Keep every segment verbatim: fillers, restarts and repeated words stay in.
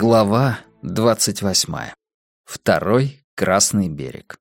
Глава двадцать восьмая. Второй Красный берег.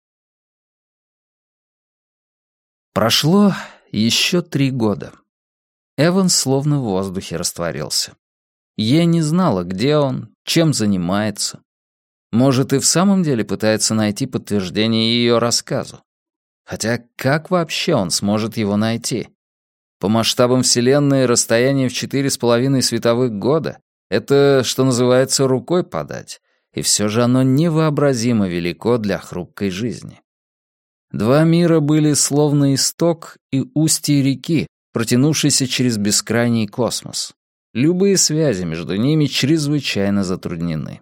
Прошло еще три года. Эванс словно в воздухе растворился. Я не знала, где он, чем занимается. Может, и в самом деле пытается найти подтверждение ее рассказу. Хотя как вообще он сможет его найти? По масштабам Вселенной расстояние в четыре с половиной световых года — это, что называется, рукой подать, и все же оно невообразимо велико для хрупкой жизни. Два мира были словно исток и устье реки, протянувшейся через бескрайний космос. Любые связи между ними чрезвычайно затруднены.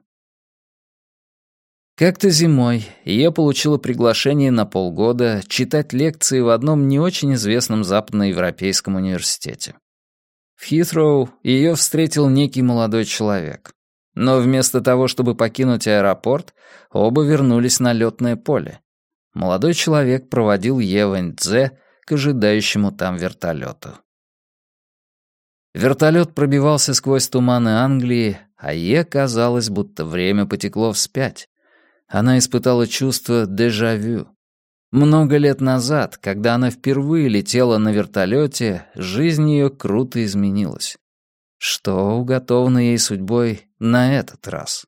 Как-то зимой я получила приглашение на полгода читать лекции в одном не очень известном западноевропейском университете. В Хитроу ее встретил некий молодой человек. Но вместо того, чтобы покинуть аэропорт, оба вернулись на летное поле. Молодой человек проводил Е Вэньцзе к ожидающему там вертолету. Вертолет пробивался сквозь туманы Англии, а Е казалось, будто время потекло вспять. Она испытала чувство дежавю. Много лет назад, когда она впервые летела на вертолете, жизнь ее круто изменилась. Что уготовано ей судьбой на этот раз?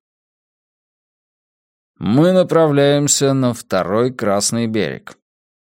«Мы направляемся на второй Красный берег».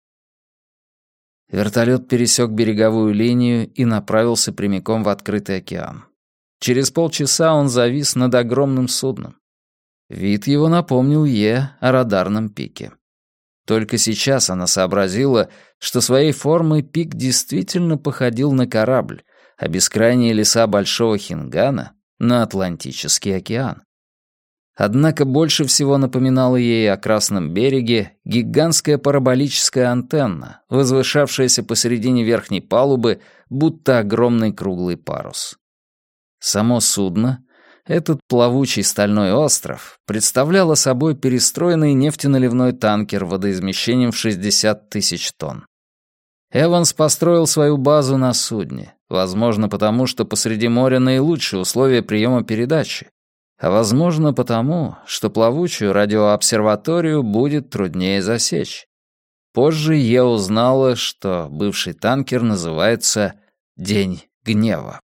Вертолет пересек береговую линию и направился прямиком в открытый океан. Через полчаса он завис над огромным судном. Вид его напомнил Е о радарном пике. Только сейчас она сообразила, что своей формой пик действительно походил на корабль, а бескрайние леса Большого Хингана — на Атлантический океан. Однако больше всего напоминала ей о Красном береге гигантская параболическая антенна, возвышавшаяся посередине верхней палубы, будто огромный круглый парус. Само судно, этот плавучий стальной остров, представляло собой перестроенный нефтеналивной танкер водоизмещением в шестьдесят тысяч тонн. Эванс построил свою базу на судне, возможно, потому что посреди моря наилучшие условия приема передачи, а возможно потому, что плавучую радиообсерваторию будет труднее засечь. Позже я узнала, что бывший танкер называется «День гнева».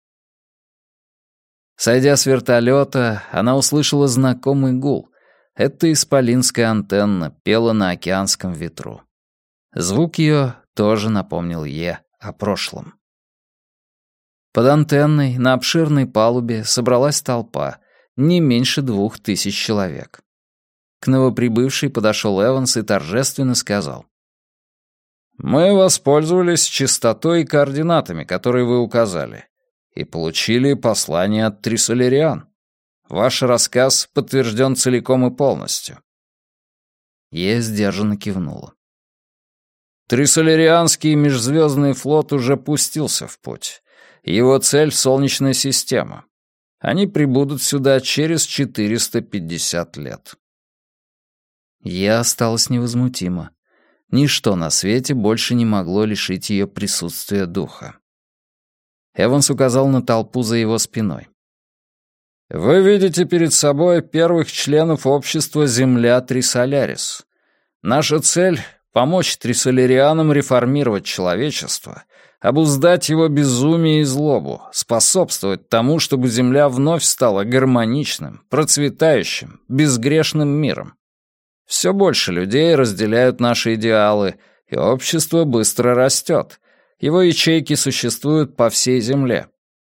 Сойдя с вертолета, она услышала знакомый гул. Это исполинская антенна пела на океанском ветру. Звук ее тоже напомнил Е о прошлом. Под антенной на обширной палубе собралась толпа, не меньше двух тысяч человек. К новоприбывшей подошел Эванс и торжественно сказал: «Мы воспользовались частотой и координатами, которые вы указали, и получили послание от Трисолериан. Ваш рассказ подтвержден целиком и полностью». Я сдержанно кивнула. Трисолерианский межзвездный флот уже пустился в путь. Его цель — Солнечная система. Они прибудут сюда через четыреста пятьдесят лет. Я осталась невозмутима. Ничто на свете больше не могло лишить ее присутствия духа. Эванс указал на толпу за его спиной. «Вы видите перед собой первых членов общества Земля Трисолярис. Наша цель — помочь Трисолерианам реформировать человечество, обуздать его безумие и злобу, способствовать тому, чтобы Земля вновь стала гармоничным, процветающим, безгрешным миром. Все больше людей разделяют наши идеалы, и общество быстро растет. Его ячейки существуют по всей Земле».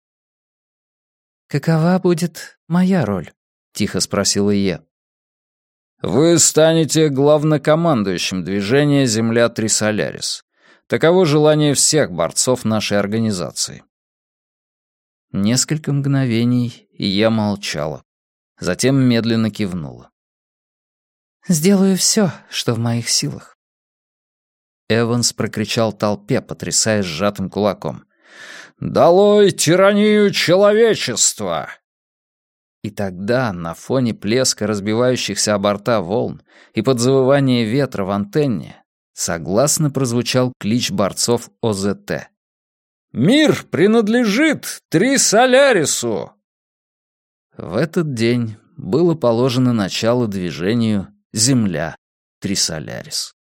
«Какова будет моя роль?» — тихо спросила Е. «Вы станете главнокомандующим движения «Земля Трисолярис». Таково желание всех борцов нашей организации». Несколько мгновений, и я молчала. Затем медленно кивнула. «Сделаю все, что в моих силах». Эванс прокричал толпе, потрясая сжатым кулаком: «Долой тиранию человечества!» И тогда, на фоне плеска разбивающихся о борта волн и под завывание ветра в антенне, согласно прозвучал клич борцов О Зэ Тэ. «Мир принадлежит Трисолярису!» В этот день было положено начало движению «Земля Трисолярис».